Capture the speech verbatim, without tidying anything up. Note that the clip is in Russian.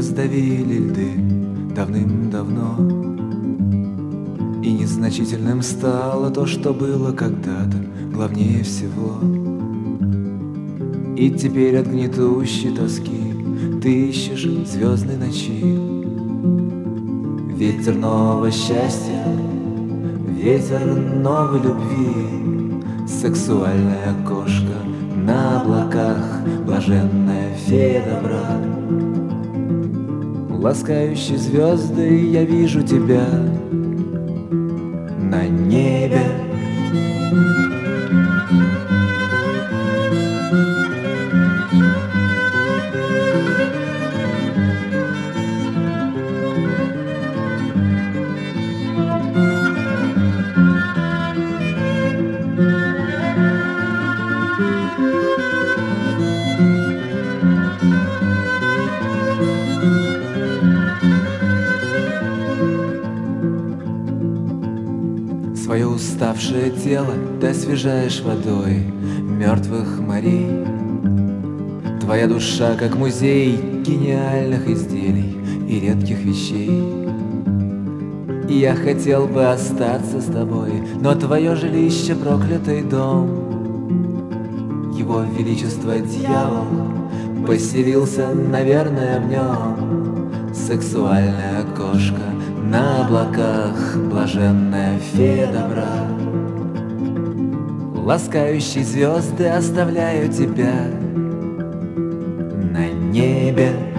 раздавили льды давным-давно, и незначительным стало то, что было когда-то главнее всего. И теперь от гнетущей тоски ты ищешь звездной ночи. Ветер нового счастья, ветер новой любви, сексуальное окошко на облаках, блаженная фея добра. Ласкающие звезды, я вижу тебя на небе. Свое уставшее тело ты освежаешь водой мертвых морей. Твоя душа как музей гениальных изделий и редких вещей. И я хотел бы остаться с тобой, но твое жилище — проклятый дом. Его величество дьявол поселился, наверное, в нем. Сексуальное окошко на облаках, блаженная фея добра. Ласкающие звезды, оставляю тебя на небе.